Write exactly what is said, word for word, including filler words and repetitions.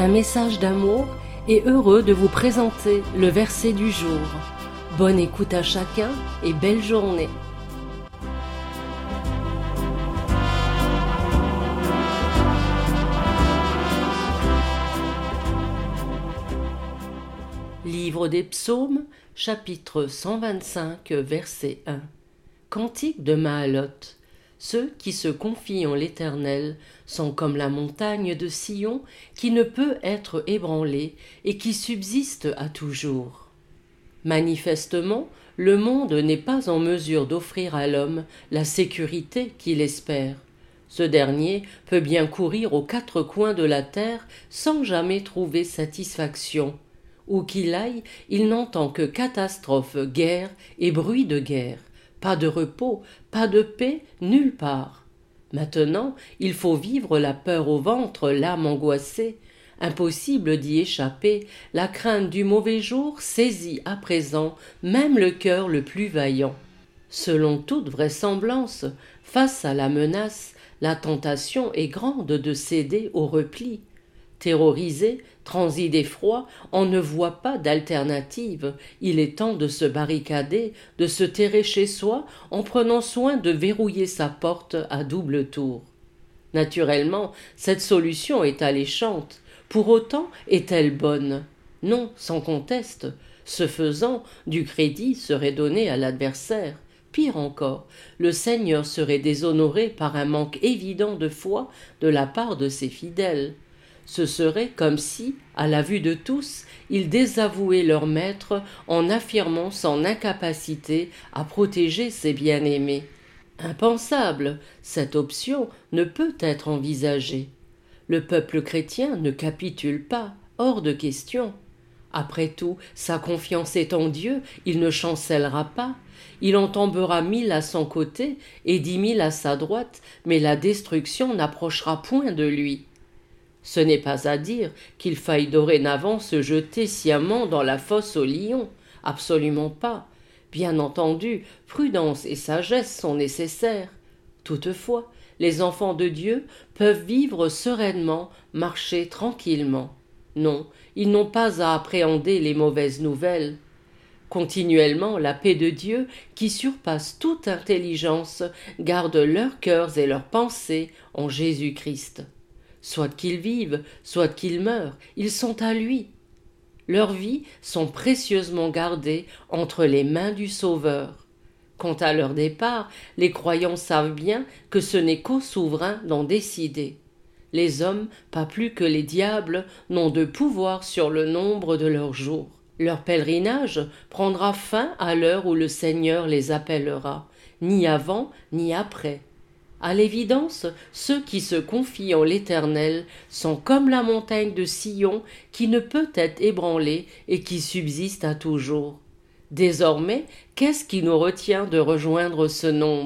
un message d'amour et heureux de vous présenter le verset du jour. Bonne écoute à chacun et belle journée. Livre des Psaumes, chapitre cent vingt-cinq, verset un. Cantique de Mahaloth. Ceux qui se confient en l'Éternel sont comme la montagne de Sion qui ne peut être ébranlée et qui subsiste à toujours. Manifestement, le monde n'est pas en mesure d'offrir à l'homme la sécurité qu'il espère. Ce dernier peut bien courir aux quatre coins de la terre sans jamais trouver satisfaction. Où qu'il aille, il n'entend que catastrophes, guerre et bruit de guerre. Pas de repos, pas de paix, nulle part. Maintenant, il faut vivre la peur au ventre, l'âme angoissée. Impossible d'y échapper, la crainte du mauvais jour saisit à présent même le cœur le plus vaillant. Selon toute vraisemblance, face à la menace, la tentation est grande de céder au repli. Terrorisé, transi d'effroi, on ne voit pas d'alternative. Il est temps de se barricader, de se terrer chez soi en prenant soin de verrouiller sa porte à double tour. Naturellement, cette solution est alléchante. Pour autant, est-elle bonne? Non, sans conteste. Ce faisant, du crédit serait donné à l'adversaire. Pire encore, le Seigneur serait déshonoré par un manque évident de foi de la part de ses fidèles. Ce serait comme si, à la vue de tous, ils désavouaient leur maître en affirmant son incapacité à protéger ses bien-aimés. Impensable, cette option ne peut être envisagée. Le peuple chrétien ne capitule pas, hors de question. Après tout, sa confiance est en Dieu, il ne chancellera pas. Il en tombera mille à son côté et dix mille à sa droite, mais la destruction n'approchera point de lui. Ce n'est pas à dire qu'il faille dorénavant se jeter sciemment dans la fosse aux lions, absolument pas. Bien entendu, prudence et sagesse sont nécessaires. Toutefois, les enfants de Dieu peuvent vivre sereinement, marcher tranquillement. Non, ils n'ont pas à appréhender les mauvaises nouvelles. Continuellement, la paix de Dieu, qui surpasse toute intelligence, garde leurs cœurs et leurs pensées en Jésus-Christ. Soit qu'ils vivent, soit qu'ils meurent, ils sont à lui. Leurs vies sont précieusement gardées entre les mains du Sauveur. Quant à leur départ, les croyants savent bien que ce n'est qu'au souverain d'en décider. Les hommes, pas plus que les diables, n'ont de pouvoir sur le nombre de leurs jours. Leur pèlerinage prendra fin à l'heure où le Seigneur les appellera, ni avant ni après. À l'évidence, ceux qui se confient en l'Éternel sont comme la montagne de Sion qui ne peut être ébranlée et qui subsiste à toujours. Désormais, qu'est-ce qui nous retient de rejoindre ce nombre ?